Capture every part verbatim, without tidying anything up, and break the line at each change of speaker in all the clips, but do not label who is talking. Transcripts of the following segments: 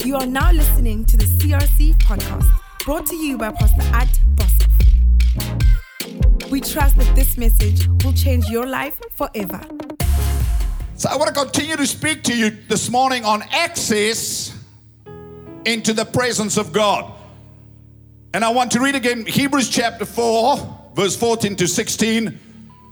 You are now listening to the C R C podcast, brought to you by Pastor Ad Boshoff. We trust that this message will change your life forever.
So I want to continue to speak to you this morning on access into the presence of God. And I want to read again Hebrews chapter four, verse fourteen to sixteen.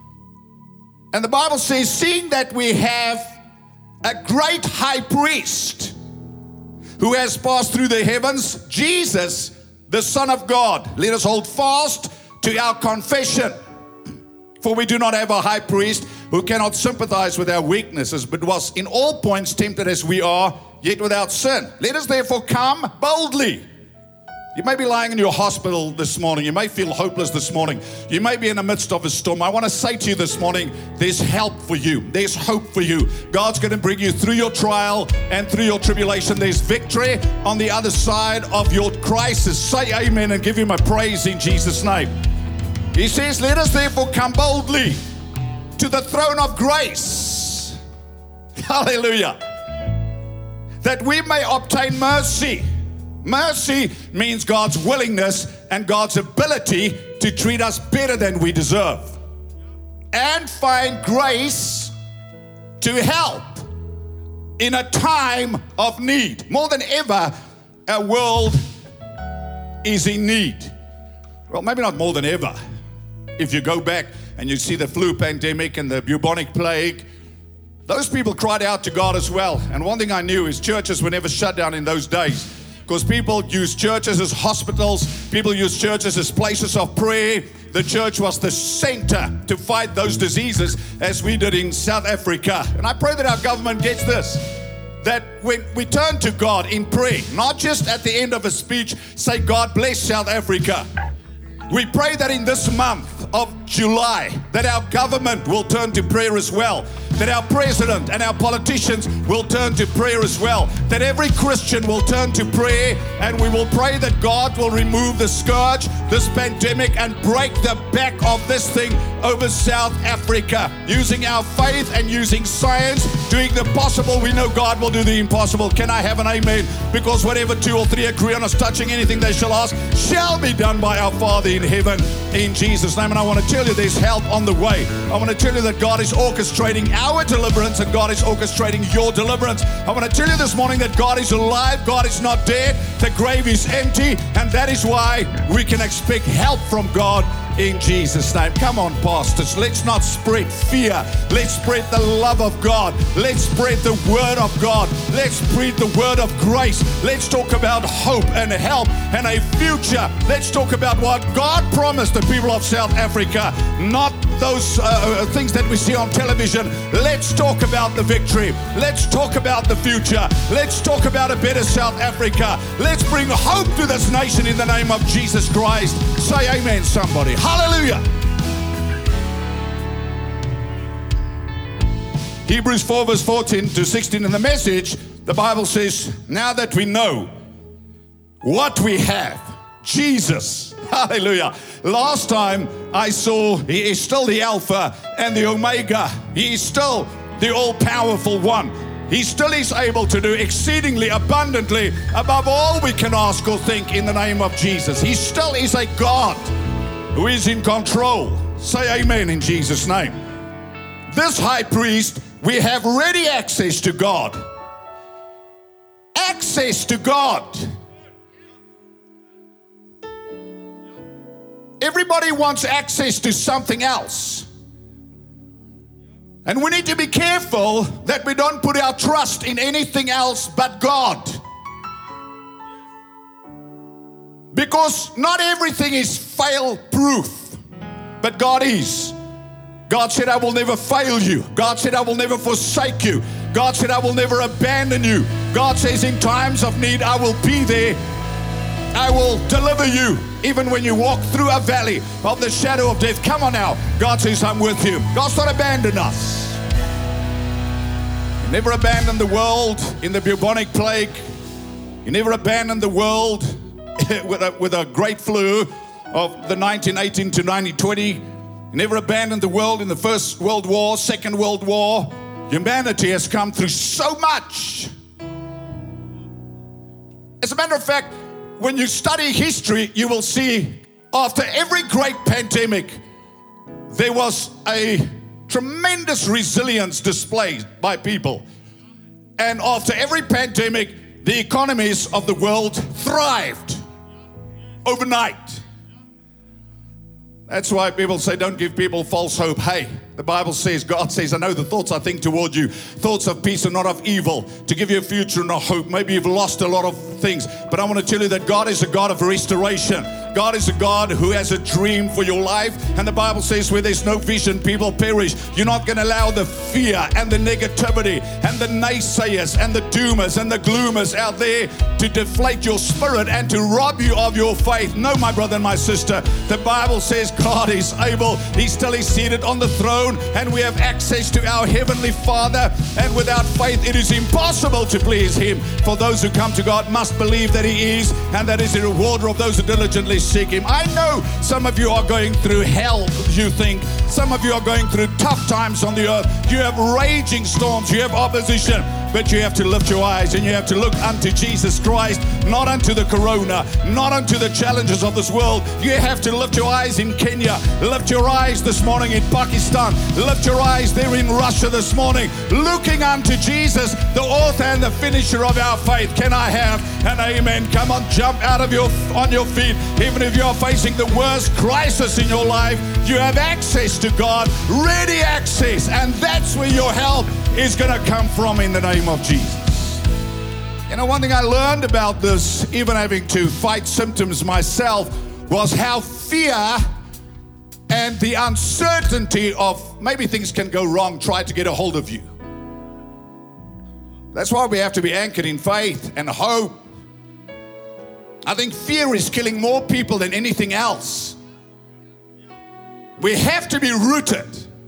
And the Bible says, seeing that we have a great high priest who has passed through the heavens, Jesus, the Son of God, let us hold fast to our confession. For we do not have a high priest who cannot sympathize with our weaknesses, but was in all points tempted as we are, yet without sin. Let us therefore come boldly. You may be lying in your hospital this morning. You may feel hopeless this morning. You may be in the midst of a storm. I want to say to you this morning, there's help for you. There's hope for you. God's going to bring you through your trial and through your tribulation. There's victory on the other side of your crisis. Say amen and give him a praise in Jesus' name. He says, let us therefore come boldly to the throne of grace. Hallelujah. That we may obtain mercy. Mercy means God's willingness and God's ability to treat us better than we deserve. And find grace to help in a time of need. More than ever, our world is in need. Well, maybe not more than ever. If you go back and you see the flu pandemic and the bubonic plague, those people cried out to God as well. And one thing I knew is churches were never shut down in those days. Because people used churches as hospitals, people used churches as places of prayer. The church was the center to fight those diseases as we did in South Africa. And I pray that our government gets this, that when we turn to God in prayer, not just at the end of a speech, say, God bless South Africa. We pray that in this month of July, that our government will turn to prayer as well. That our president and our politicians will turn to prayer as well. That every Christian will turn to prayer, and we will pray that God will remove the scourge, this pandemic, and break the back of this thing over South Africa. Using our faith and using science, doing the possible, we know God will do the impossible. Can I have an amen? Because whatever two or three agree on us touching anything they shall ask, shall be done by our Father in heaven, in Jesus' name. And I want to tell you there's help on the way. I want to tell you that God is orchestrating our deliverance and God is orchestrating your deliverance. I want to tell you this morning that God is alive, God is not dead, the grave is empty, and that is why we can expect help from God in Jesus' name. Come on, pastors, let's not spread fear. Let's spread the love of God. Let's spread the word of God. Let's spread the word of grace. Let's talk about hope and help and a future. Let's talk about what God promised the people of South Africa, not those uh, things that we see on television. Let's talk about the victory. Let's talk about the future. Let's talk about a better South Africa. Let's bring hope to this nation in the name of Jesus Christ. Say amen, somebody. Hallelujah. Hebrews four verse fourteen to sixteen in the Message, the Bible says, now that we know what we have, Jesus, hallelujah. Last time I saw, he is still the Alpha and the Omega. He is still the all-powerful one. He still is able to do exceedingly abundantly above all we can ask or think in the name of Jesus. He still is a God who is in control. Say amen in Jesus' name. This high priest, we have ready access to God. Access to God. Everybody wants access to something else. And we need to be careful that we don't put our trust in anything else but God. Because not everything is fail-proof, but God is. God said, I will never fail you. God said, I will never forsake you. God said, I will never abandon you. God says, in times of need, I will be there. I will deliver you, even when you walk through a valley of the shadow of death. Come on now. God says, I'm with you. God's not abandoned us. He never abandoned the world in the bubonic plague. He never abandoned the world with a, with a great flu of the nineteen eighteen to nineteen twenty. He never abandoned the world in the First World War, Second World War. Humanity has come through so much. As a matter of fact, when you study history, you will see after every great pandemic, there was a tremendous resilience displayed by people. And after every pandemic, the economies of the world thrived overnight. That's why people say don't give people false hope. Hey, the Bible says, God says, I know the thoughts I think toward you, thoughts of peace and not of evil, to give you a future and a hope. Maybe you've lost a lot of things, but I want to tell you that God is a God of restoration. God is a God who has a dream for your life. And the Bible says where there's no vision, people perish. You're not going to allow the fear and the negativity and the naysayers and the doomers and the gloomers out there to deflate your spirit and to rob you of your faith. No, my brother and my sister, the Bible says God is able. He's still he's seated on the throne, and we have access to our Heavenly Father. And without faith, it is impossible to please Him. For those who come to God must believe that He is, and that is the rewarder of those who diligently seek Him. I know some of you are going through hell, you think. Some of you are going through tough times on the earth. You have raging storms, you have opposition, but you have to lift your eyes and you have to look unto Jesus Christ, not unto the corona, not unto the challenges of this world. You have to lift your eyes in Kenya, lift your eyes this morning in Pakistan, lift your eyes there in Russia this morning, looking unto Jesus, the author and the finisher of our faith. Can I have an amen? Come on, jump out of your on your feet. Even if you're facing the worst crisis in your life, you have access to God, ready access, and that's where your help is going to come from in the name of Jesus. You know, one thing I learned about this, even having to fight symptoms myself, was how fear and the uncertainty of maybe things can go wrong try to get a hold of you. That's why we have to be anchored in faith and hope. I think fear is killing more people than anything else. We have to be rooted.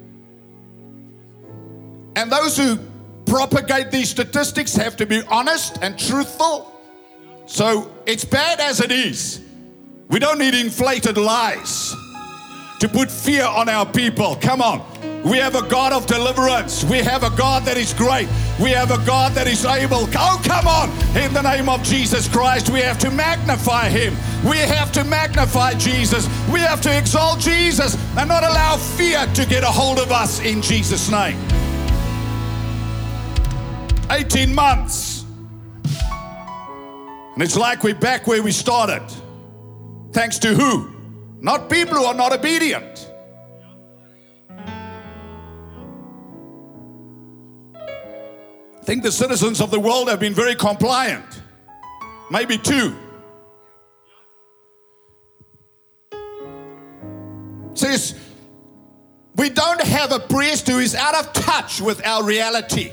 And those who propagate these statistics have to be honest and truthful. So it's bad as it is. We don't need inflated lies to put fear on our people. Come on. We have a God of deliverance. We have a God that is great. We have a God that is able. Oh, come on. In the name of Jesus Christ, we have to magnify Him. We have to magnify Jesus. We have to exalt Jesus and not allow fear to get a hold of us in Jesus' name. eighteen months. And it's like we're back where we started. Thanks to who? Not people who are not obedient. I think the citizens of the world have been very compliant. Maybe two. It says, we don't have a priest who is out of touch with our reality.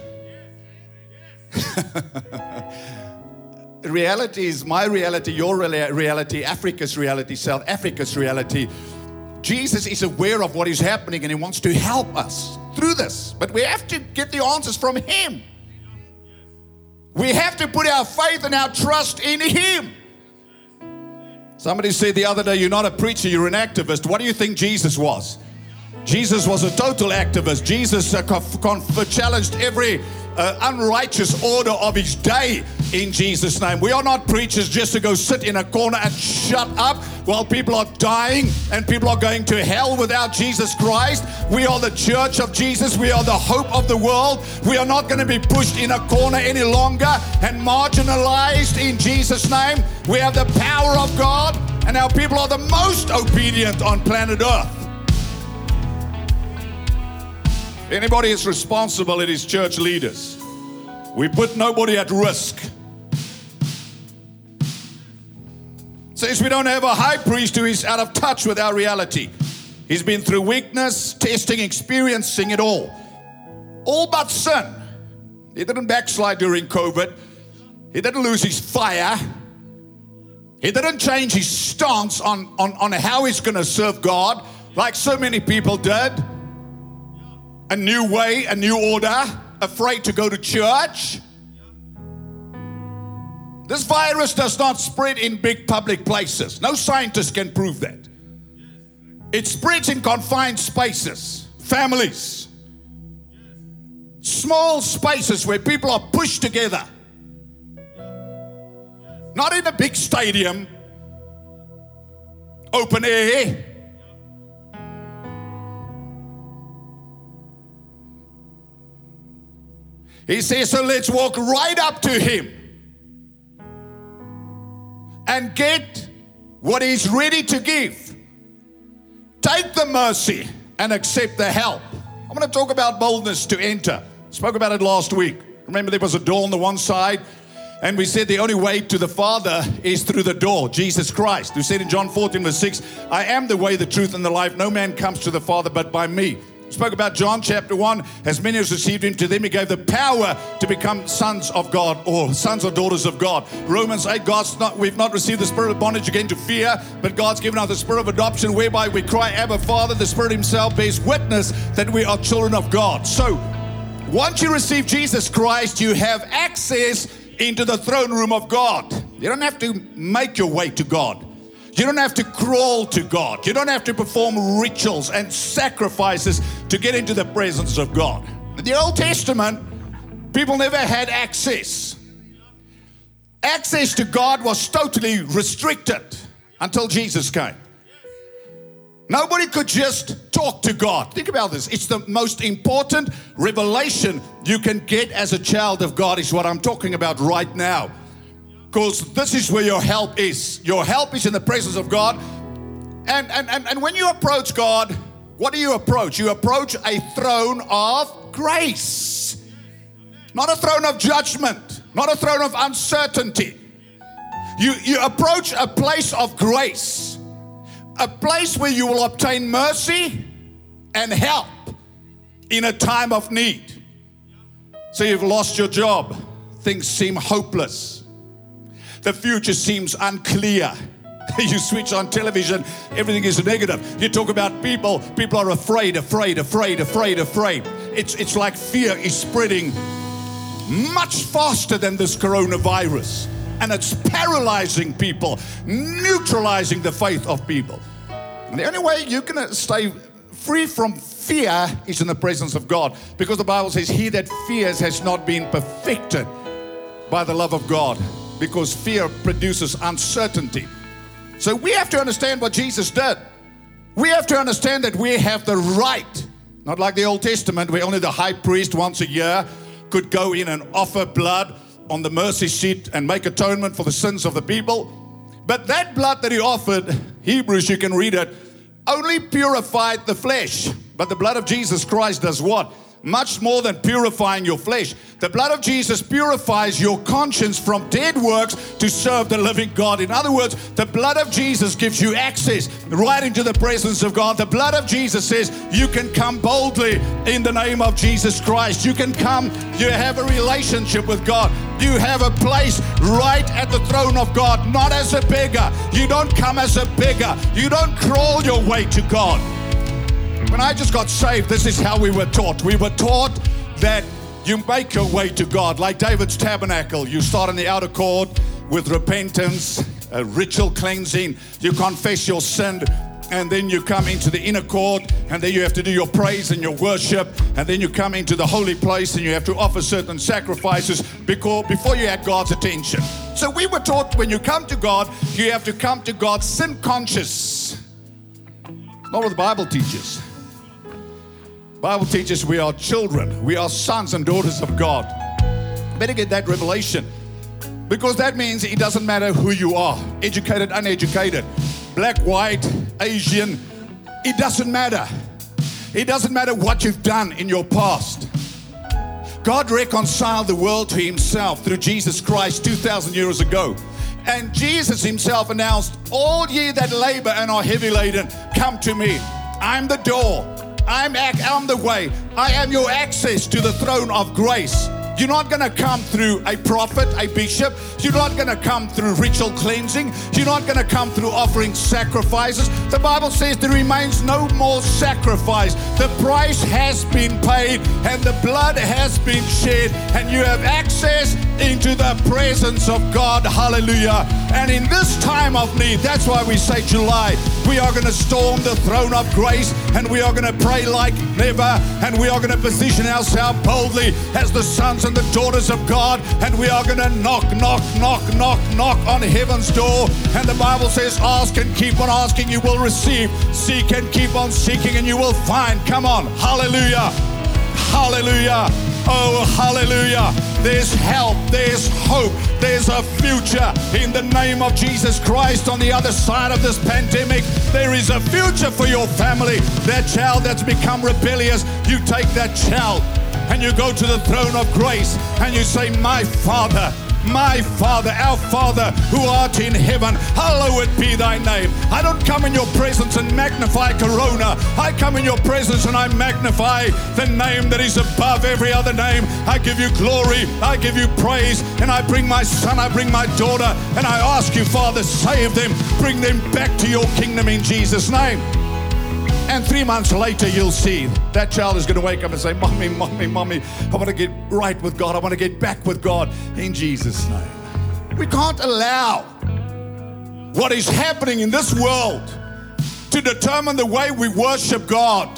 Reality is my reality, your reality, Africa's reality, South Africa's reality. Jesus is aware of what is happening and He wants to help us through this. But we have to get the answers from Him. We have to put our faith and our trust in Him. Somebody said the other day, you're not a preacher, you're an activist. What do you think Jesus was? Jesus was a total activist. Jesus uh, conf- conf- challenged every uh, unrighteous order of His day in Jesus' name. We are not preachers just to go sit in a corner and shut up while people are dying and people are going to hell without Jesus Christ. We are the church of Jesus. We are the hope of the world. We are not going to be pushed in a corner any longer and marginalized in Jesus' name. We have the power of God, and our people are the most obedient on planet Earth. If anybody is responsible, it is church leaders. We put nobody at risk. It says we don't have a high priest who is out of touch with our reality. He's been through weakness, testing, experiencing it all. All but sin. He didn't backslide during COVID. He didn't lose his fire. He didn't change his stance on, on, on how he's going to serve God like so many people did. A new way, a new order, afraid to go to church. This virus does not spread in big public places. No scientist can prove that. It spreads in confined spaces, families, small spaces where people are pushed together. Not in a big stadium, open air. He says, so let's walk right up to him and get what he's ready to give. Take the mercy and accept the help. I'm going to talk about boldness to enter. Spoke about it last week. Remember, there was a door on the one side, and we said the only way to the Father is through the door, Jesus Christ. We said in John fourteen verse six, I am the way, the truth, and the life. No man comes to the Father but by me. We spoke about John chapter one. As many as received him, to them he gave the power to become sons of God, or sons or daughters of God. Romans eight, God's not, we've not received the spirit of bondage again to fear, but God's given us the spirit of adoption, whereby we cry, Abba, Father. The Spirit himself bears witness that we are children of God. So, once you receive Jesus Christ, you have access into the throne room of God. You don't have to make your way to God. You don't have to crawl to God. You don't have to perform rituals and sacrifices to get into the presence of God. In the Old Testament, people never had access. Access to God was totally restricted until Jesus came. Nobody could just talk to God. Think about this. It's the most important revelation you can get as a child of God, is what I'm talking about right now. Because this is where your help is. Your help is in the presence of God. And, and, and, and when you approach God, what do you approach? You approach a throne of grace. Not a throne of judgment. Not a throne of uncertainty. You, you approach a place of grace. A place where you will obtain mercy and help in a time of need. So you've lost your job. Things seem hopeless. The future seems unclear. You switch on television, everything is negative. You talk about people, people are afraid, afraid, afraid, afraid, afraid. It's, it's like fear is spreading much faster than this coronavirus. And it's paralyzing people, neutralizing the faith of people. And the only way you can stay free from fear is in the presence of God. Because the Bible says, he that fears has not been perfected by the love of God. Because fear produces uncertainty. So we have to understand what Jesus did. We have to understand that we have the right, not like the Old Testament, where only the high priest once a year could go in and offer blood on the mercy seat and make atonement for the sins of the people. But that blood that he offered, Hebrews, you can read it, only purified the flesh. But the blood of Jesus Christ does what? Much more than purifying your flesh. The blood of Jesus purifies your conscience from dead works to serve the living God. In other words, the blood of Jesus gives you access right into the presence of God. The blood of Jesus says you can come boldly in the name of Jesus Christ. You can come, you have a relationship with God. You have a place right at the throne of God, not as a beggar. You don't come as a beggar. You don't crawl your way to God. When I just got saved, this is how we were taught. We were taught that you make your way to God, like David's tabernacle. You start in the outer court with repentance, a ritual cleansing. You confess your sin, and then you come into the inner court, and then you have to do your praise and your worship, and then you come into the holy place, and you have to offer certain sacrifices because, before you had God's attention. So we were taught when you come to God, you have to come to God sin conscious. Not what the Bible teaches. The Bible teaches we are children. We are sons and daughters of God. Better get that revelation. Because that means it doesn't matter who you are. Educated, uneducated. Black, white, Asian. It doesn't matter. It doesn't matter what you've done in your past. God reconciled the world to himself through Jesus Christ two thousand years ago. And Jesus himself announced, all ye that labor and are heavy laden, come to me. I'm the door. I'm, I'm the way. I am your access to the throne of grace. You're not going to come through a prophet, a bishop. You're not going to come through ritual cleansing. You're not going to come through offering sacrifices. The Bible says there remains no more sacrifice. The price has been paid and the blood has been shed, and you have access into the presence of God. Hallelujah. And in this time of need, that's why we say July, We are going to storm the throne of grace, and we are going to pray like never, and we are going to position ourselves boldly as the sons and the daughters of God, and we are going to knock, knock, knock, knock, knock on heaven's door. And the Bible says, ask and keep on asking, you will receive. Seek and keep on seeking, and you will find. Come on. Hallelujah. Hallelujah. Oh, hallelujah. There's help. There's hope. There's a future in the name of Jesus Christ. On the other side of this pandemic, there is a future for your family. That child that's become rebellious, you take that child and you go to the throne of grace and you say, my Father, my Father, our Father who art in heaven, hallowed be thy name. I don't come in your presence and magnify Corona. I come in your presence and I magnify the name that is above every other name. I give you glory, I give you praise, and I bring my son, I bring my daughter, and I ask you, Father, save them, bring them back to your kingdom in Jesus' name. And three months later, you'll see that child is going to wake up and say, Mommy, Mommy, Mommy, I want to get right with God. I want to get back with God in Jesus' name. We can't allow what is happening in this world to determine the way we worship God.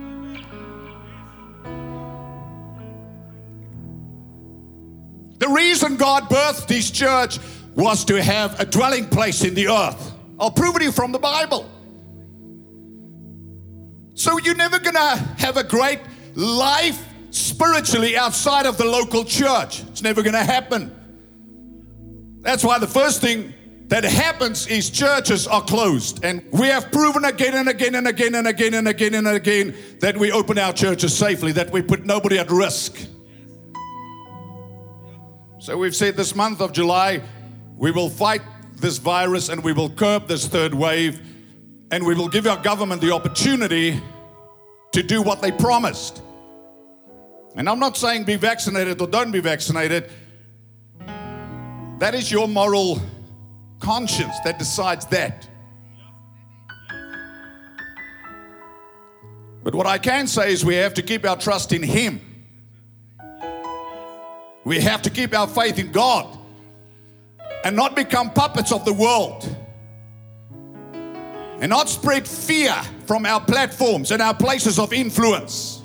The reason God birthed His church was to have a dwelling place in the earth. I'll prove it to you from the Bible. So you're never going to have a great life spiritually outside of the local church. It's never going to happen. That's why the first thing that happens is churches are closed. And we have proven again and again and again and again and again and again that we open our churches safely, that we put nobody at risk. So we've said this month of July, we will fight this virus and we will curb this third wave. And we will give our government the opportunity to do what they promised. And I'm not saying be vaccinated or don't be vaccinated. That is your moral conscience that decides that. But what I can say is we have to keep our trust in Him. We have to keep our faith in God and not become puppets of the world. And not spread fear from our platforms and our places of influence.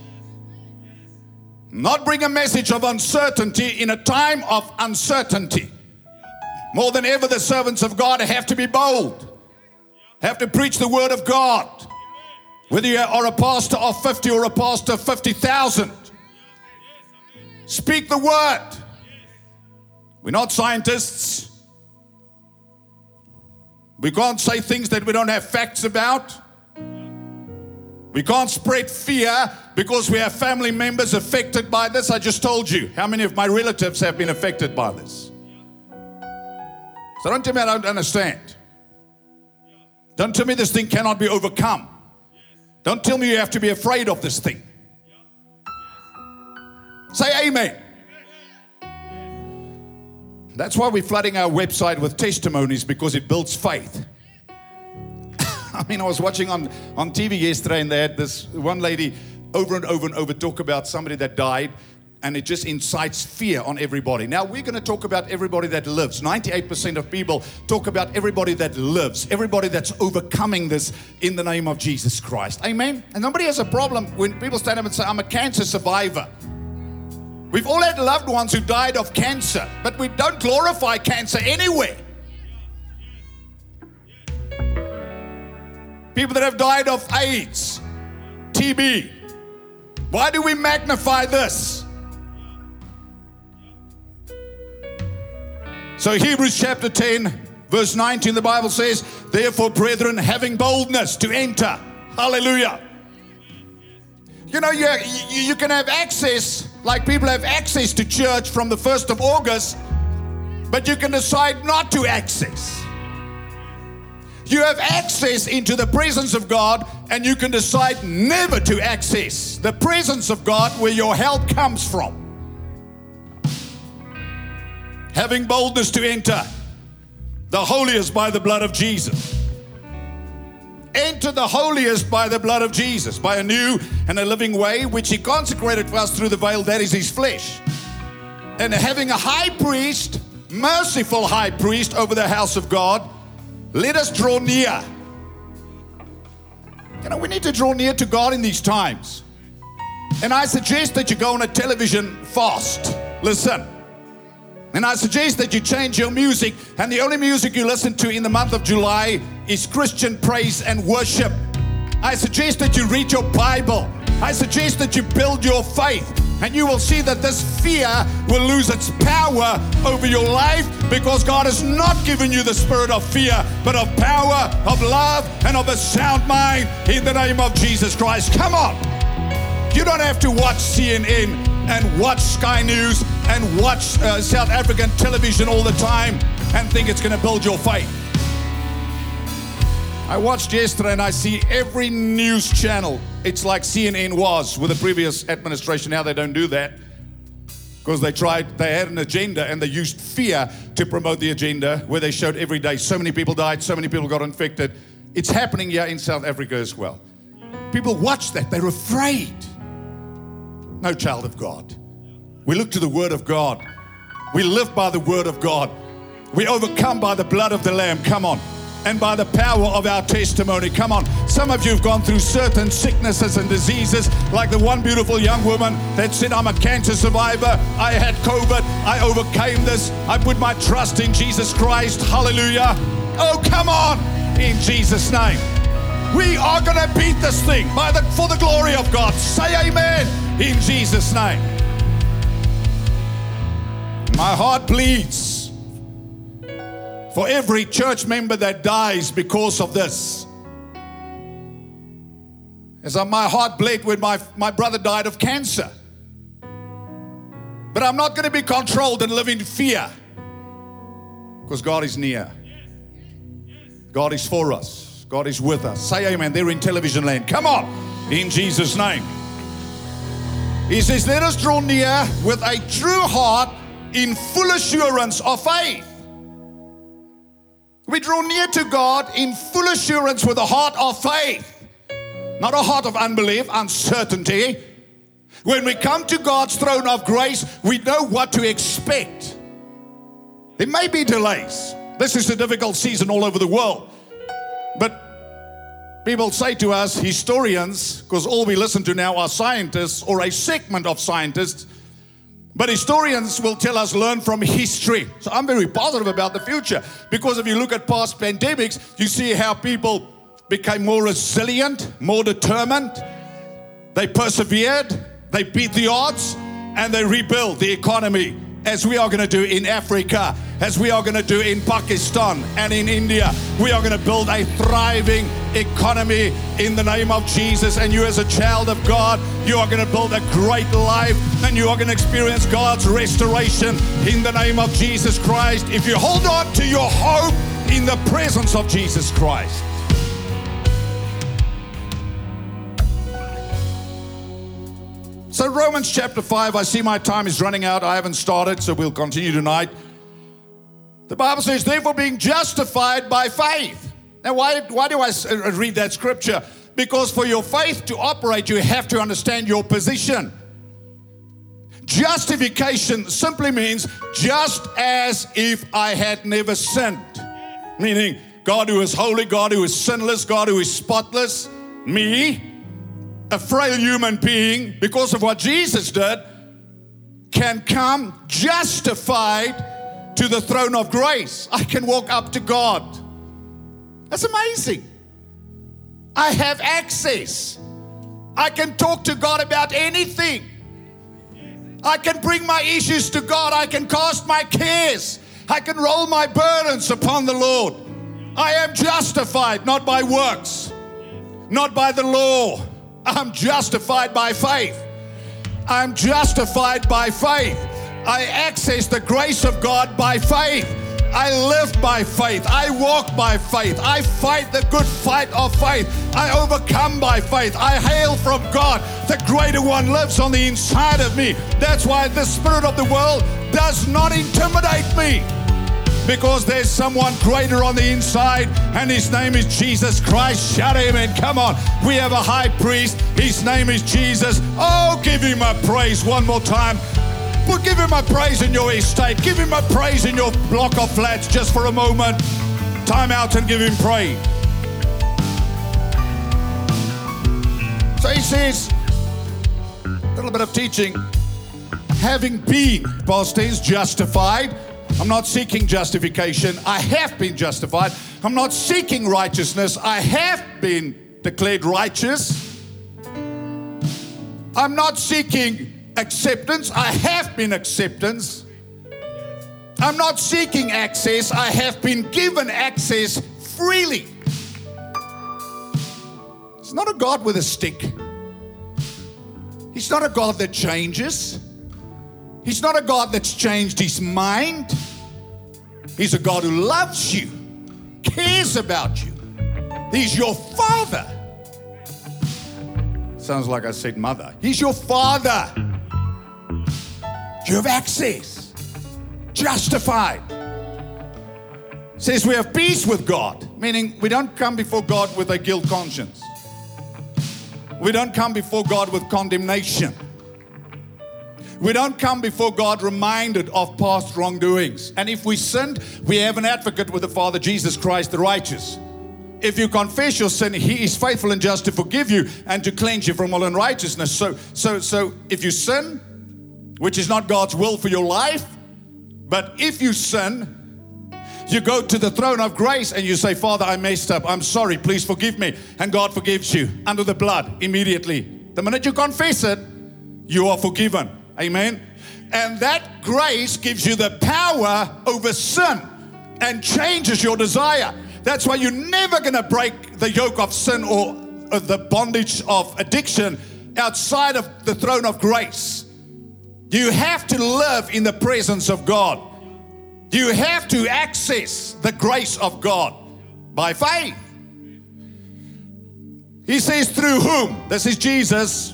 Not bring a message of uncertainty in a time of uncertainty. More than ever, the servants of God have to be bold. Have to preach the word of God. Whether you are a pastor of fifty or a pastor of fifty thousand. Speak the word. We're not scientists. We can't say things that we don't have facts about. We can't spread fear because we have family members affected by this. I just told you how many of my relatives have been affected by this. So don't tell me I don't understand. Don't tell me this thing cannot be overcome. Don't tell me you have to be afraid of this thing. Say amen. That's why we're flooding our website with testimonies, because it builds faith. I mean, I was watching on, on T V yesterday, and they had this one lady over and over and over talk about somebody that died, and it just incites fear on everybody. Now, we're going to talk about everybody that lives. ninety-eight percent of people talk about everybody that lives, everybody that's overcoming this in the name of Jesus Christ. Amen? And nobody has a problem when people stand up and say, I'm a cancer survivor. We've all had loved ones who died of cancer, but we don't glorify cancer anywhere. People that have died of AIDS, T B. Why do we magnify this? So Hebrews chapter ten, verse nineteen, the Bible says, therefore, brethren, having boldness to enter. Hallelujah. You know, you, you, you can have access, like people have access to church from the first of August, but you can decide not to access. You have access into the presence of God, and you can decide never to access the presence of God where your help comes from. Having boldness to enter the holiest by the blood of Jesus. Enter the holiest by the blood of Jesus, by a new and a living way, which He consecrated for us through the veil, that is His flesh. And having a high priest, merciful high priest over the house of God, let us draw near. You know, we need to draw near to God in these times. And I suggest that you go on a television fast. Listen. And I suggest that you change your music, and the only music you listen to in the month of July is Christian praise and worship. I suggest that you read your Bible. I suggest that you build your faith, and you will see that this fear will lose its power over your life, because God has not given you the spirit of fear, but of power, of love, and of a sound mind in the name of Jesus Christ. Come on. You don't have to watch C N N and watch Sky News and watch uh, South African television all the time and think it's going to build your faith. I watched yesterday and I see every news channel. It's like C N N was with the previous administration. Now they don't do that because they tried, they had an agenda and they used fear to promote the agenda, where they showed every day so many people died, so many people got infected. It's happening here in South Africa as well. People watch that. They're afraid. No, child of God. We look to the Word of God. We live by the Word of God. We overcome by the blood of the Lamb. Come on. And by the power of our testimony. Come on. Some of you have gone through certain sicknesses and diseases, like the one beautiful young woman that said, I'm a cancer survivor. I had COVID. I overcame this. I put my trust in Jesus Christ. Hallelujah. Oh, come on. In Jesus' name. We are going to beat this thing by the, for the glory of God. Say amen in Jesus' name. My heart bleeds for every church member that dies because of this. As my heart bled when my, my brother died of cancer. But I'm not going to be controlled and live in fear, because God is near. God is for us. God is with us. Say amen. They're in television land. Come on. In Jesus' name. He says, let us draw near with a true heart in full assurance of faith. We draw near to God in full assurance with a heart of faith. Not a heart of unbelief, uncertainty. When we come to God's throne of grace, we know what to expect. There may be delays. This is a difficult season all over the world. But people say to us, historians, because all we listen to now are scientists or a segment of scientists, but historians will tell us, learn from history. So I'm very positive about the future, because if you look at past pandemics, you see how people became more resilient, more determined. They persevered, they beat the odds, and they rebuilt the economy, as we are going to do in Africa, as we are going to do in Pakistan and in India. We are going to build a thriving economy in the name of Jesus. And you, as a child of God, you are going to build a great life, and you are going to experience God's restoration in the name of Jesus Christ, if you hold on to your hope in the presence of Jesus Christ. So Romans chapter five, I see my time is running out. I haven't started, so we'll continue tonight. The Bible says, therefore being justified by faith. Now, why, why do I read that scripture? Because for your faith to operate, you have to understand your position. Justification simply means just as if I had never sinned. Meaning, God who is holy, God who is sinless, God who is spotless, me, a frail human being, because of what Jesus did, can come justified to the throne of grace. I can walk up to God. That's amazing. I have access. I can talk to God about anything. I can bring my issues to God. I can cast my cares. I can roll my burdens upon the Lord. I am justified, not by works, not by the law. I'm justified by faith. I'm justified by faith. I access the grace of God by faith. I live by faith. I walk by faith. I fight the good fight of faith. I overcome by faith. I hail from God. The greater one lives on the inside of me. That's why the spirit of the world does not intimidate me, because there's someone greater on the inside, and his name is Jesus Christ. Shout amen. Come on. We have a high priest. His name is Jesus. Oh, give him a praise one more time. But give him a praise in your estate. Give him a praise in your block of flats just for a moment. Time out and give him praise. So he says, a little bit of teaching, having been, past tense, justified. I'm not seeking justification. I have been justified. I'm not seeking righteousness. I have been declared righteous. I'm not seeking acceptance. I have been acceptance. I'm not seeking access. I have been given access freely. He's not a God with a stick. He's not a God that changes. He's not a God that's changed his mind. He's a God who loves you, cares about you. He's your Father. Sounds like I said mother. He's your Father. You have access. Justified. Says we have peace with God, meaning we don't come before God with a guilt conscience. We don't come before God with condemnation. We don't come before God reminded of past wrongdoings. And if we sinned, we have an advocate with the Father, Jesus Christ, the righteous. If you confess your sin, he is faithful and just to forgive you and to cleanse you from all unrighteousness. So, so, so if you sin, which is not God's will for your life, but if you sin, you go to the throne of grace and you say, Father, I messed up. I'm sorry. Please forgive me. And God forgives you under the blood immediately. The minute you confess it, you are forgiven. Amen. And that grace gives you the power over sin and changes your desire. That's why you're never going to break the yoke of sin or the bondage of addiction outside of the throne of grace. You have to live in the presence of God. You have to access the grace of God by faith. He says, through whom? This is Jesus.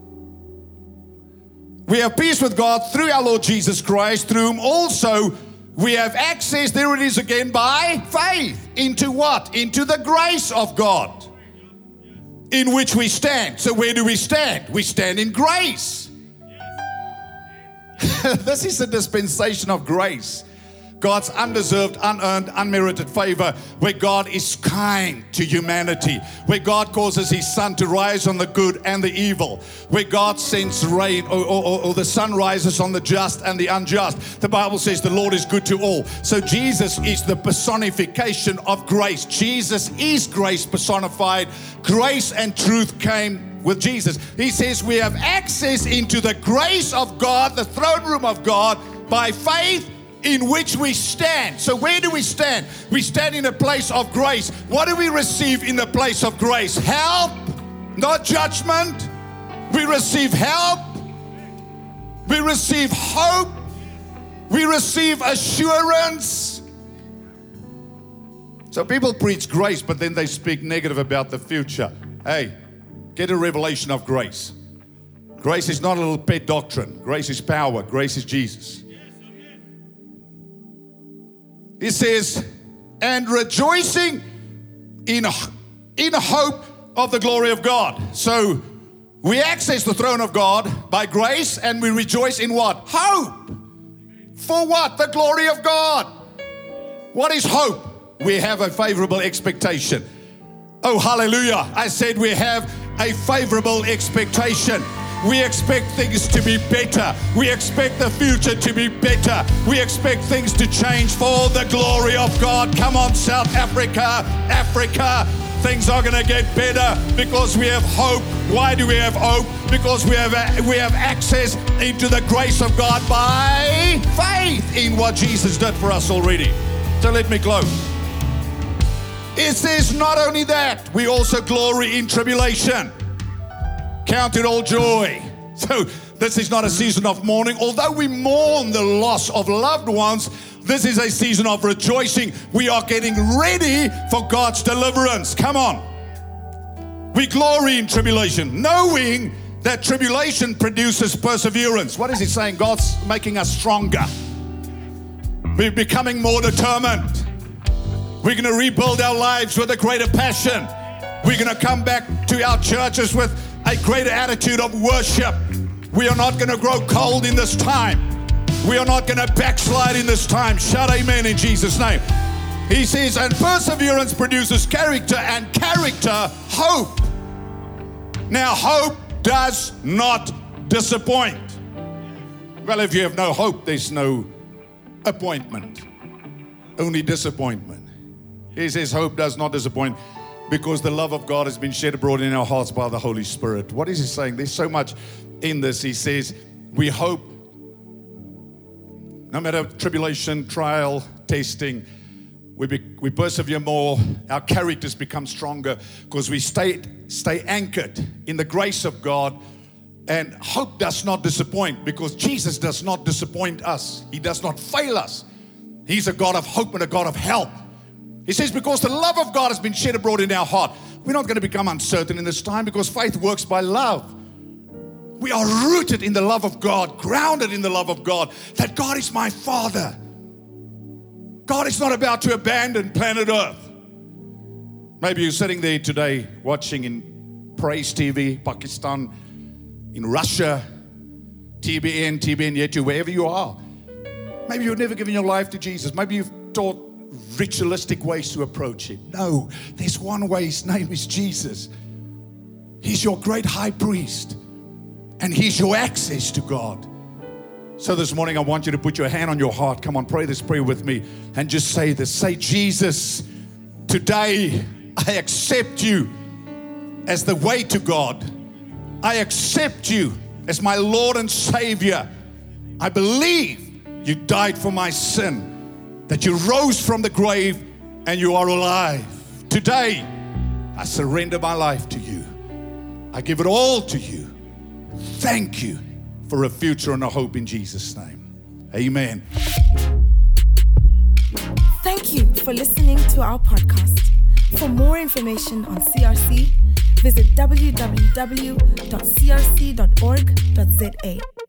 We have peace with God through our Lord Jesus Christ, through whom also we have access, there it is again, by faith. Into what? Into the grace of God, in which we stand. So where do we stand? We stand in grace. This is a dispensation of grace. God's undeserved, unearned, unmerited favor, where God is kind to humanity, where God causes his sun to rise on the good and the evil, where God sends rain, or, or, or the sun rises on the just and the unjust. The Bible says the Lord is good to all. So Jesus is the personification of grace. Jesus is grace personified. Grace and truth came with Jesus. He says we have access into the grace of God, the throne room of God, by faith, in which we stand. So where do we stand? We stand in a place of grace. What do we receive in the place of grace? Help, not judgment. We receive help. We receive hope. We receive assurance. So people preach grace, but then they speak negative about the future. Hey, get a revelation of grace. Grace is not a little pet doctrine. Grace is power. Grace is Jesus. He says, and rejoicing in, in hope of the glory of God. So we access the throne of God by grace, and we rejoice in what? Hope. For what? The glory of God. What is hope? We have a favorable expectation. Oh, hallelujah. I said we have a favorable expectation. We expect things to be better. We expect the future to be better. We expect things to change for the glory of God. Come on, South Africa, Africa. Things are going to get better because we have hope. Why do we have hope? Because we have we have access into the grace of God by faith in what Jesus did for us already. So let me close. It says not only that, we also glory in tribulation. Count it all joy. So this is not a season of mourning. Although we mourn the loss of loved ones, this is a season of rejoicing. We are getting ready for God's deliverance. Come on. We glory in tribulation, knowing that tribulation produces perseverance. What is it saying? God's making us stronger. We're becoming more determined. We're going to rebuild our lives with a greater passion. We're going to come back to our churches with a greater attitude of worship. We are not going to grow cold in this time. We are not going to backslide in this time. Shout amen in Jesus' name. He says, and perseverance produces character, and character, hope. Now, hope does not disappoint. Well, if you have no hope, there's no appointment, only disappointment. He says hope does not disappoint because the love of God has been shed abroad in our hearts by the Holy Spirit. What is he saying? There's so much in this. He says we hope no matter tribulation, trial, testing, we, be, we persevere more. Our characters become stronger because we stay, stay anchored in the grace of God. And hope does not disappoint because Jesus does not disappoint us. He does not fail us. He's a God of hope and a God of help. He says because the love of God has been shed abroad in our heart, we're not going to become uncertain in this time because faith works by love. We are rooted in the love of God, grounded in the love of God, that God is my Father. God is not about to abandon planet Earth. Maybe you're sitting there today watching in Praise T V, Pakistan, in Russia, T B N, T B N Yetu, wherever you are. Maybe you've never given your life to Jesus. Maybe you've taught ritualistic ways to approach Him. No, there's one way. His name is Jesus. He's your great high priest. And He's your access to God. So this morning I want you to put your hand on your heart. Come on, pray this prayer with me. And just say this. Say, Jesus, today I accept You as the way to God. I accept You as my Lord and Savior. I believe You died for my sin, that You rose from the grave and You are alive. Today, I surrender my life to You. I give it all to You. Thank You for a future and a hope in Jesus' name. Amen.
Thank you for listening to our podcast. For more information on C R C, visit w w w dot c r c dot org dot z a.